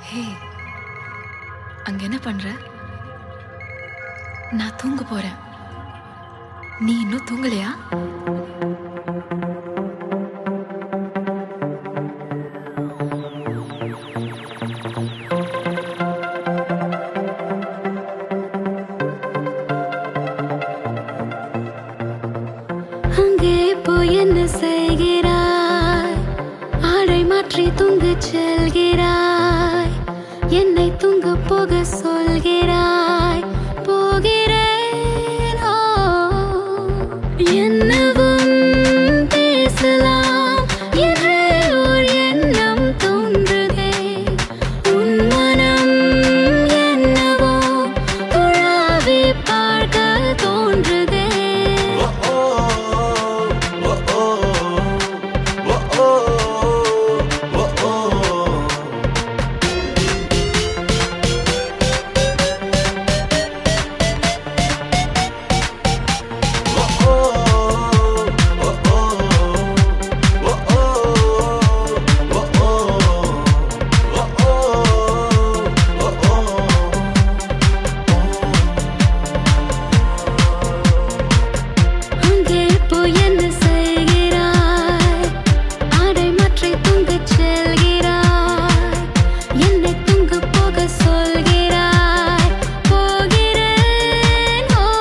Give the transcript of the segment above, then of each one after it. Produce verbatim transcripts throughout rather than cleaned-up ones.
ஹே, அங்க என்ன பண்ற? நான் தூங்க போறேன். நீ இன்னும் தூங்கலையா? அங்கே போய் என்ன செய்கிறாய்? ஆடை மாற்றி தூங்கு செல்கிறாய். என்னை தூங்க போக சொல்கிறாய். போகிறேன். ஓ, என்னவும் பேசலாம் என்று ஒரு எண்ணம் தோன்றுதே. உன் மனம் என்னவோ துழாவி பார்க்க தோன்றுதே. அங்கே போய் என்ன செய்கிறாய்? ஆடை மாற்றி தூங்க செல்கிறாய். என்னை தூங்க போக சொல்கிறாய். போகிறேன். ஓ,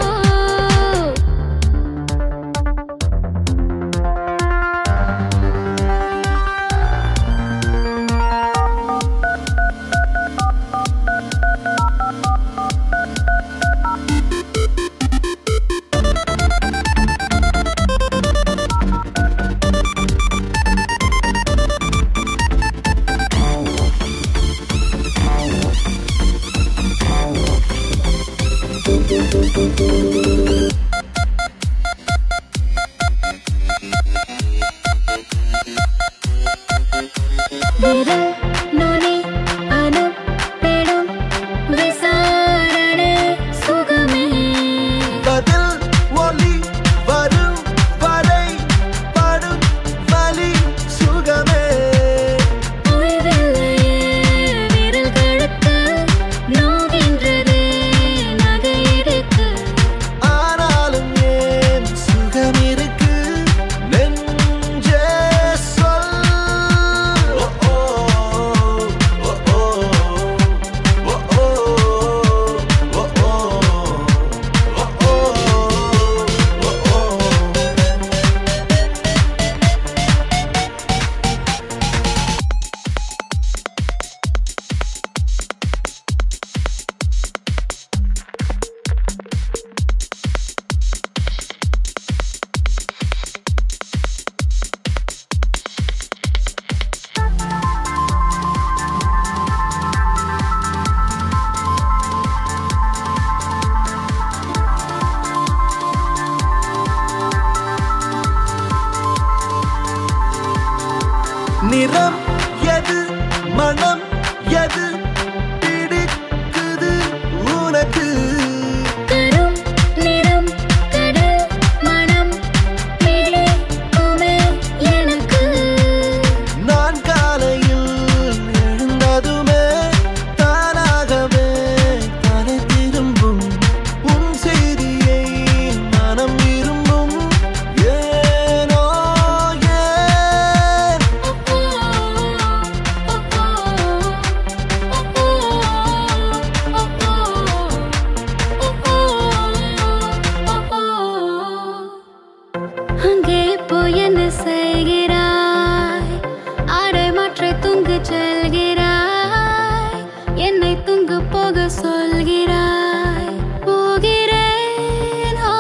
விரல் நுனி அனுப்பிடும் விசாரணை சுகமே. பதில் ஒலி வரும் வரை படும் வலி சுகமே. ஓய்வில்லையே விரல்களுக்கு நோகின்றதே நகையிடுக்கு. ஆனாலும் ஏன் சுகம் இருக்கு நெஞ்சே சொல். ஓ, ஓ, ஓ, ஓ, ஓ, ஓ, ஓ, ஓ, ஓ, ஓ. நிறம் எது மனம் எது பிடிக்குது உனக்கு? கரும் நிறம் கடல் மனம் பிடிக்குமே எனக்கு. நான் காலையில் எழுந்ததுமே தானாகவே தலை திரும்பும் உன் செய்தியை மனம் விரும்பும். ஏனோ ஏன் அங்கே போய் என்ன செய்கிறாய்? ஆடை மாற்றி தூங்கு செல்கிறாய். என்னை தூங்க போக சொல்கிறாய். போகிறேன். ஓ,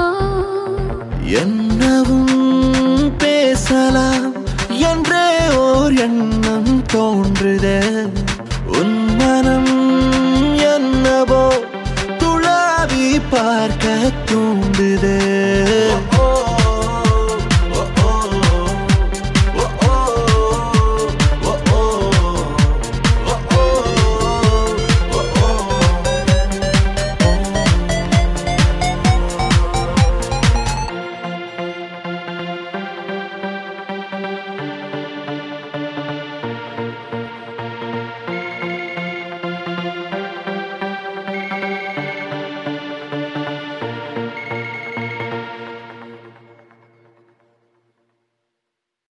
என்னவும் பேசலாம் என்றே ஓர் எண்ணம் தோன்றுதே. உன் மனம் என்னவோ துழாவி பார்க்க தூண்டுதே.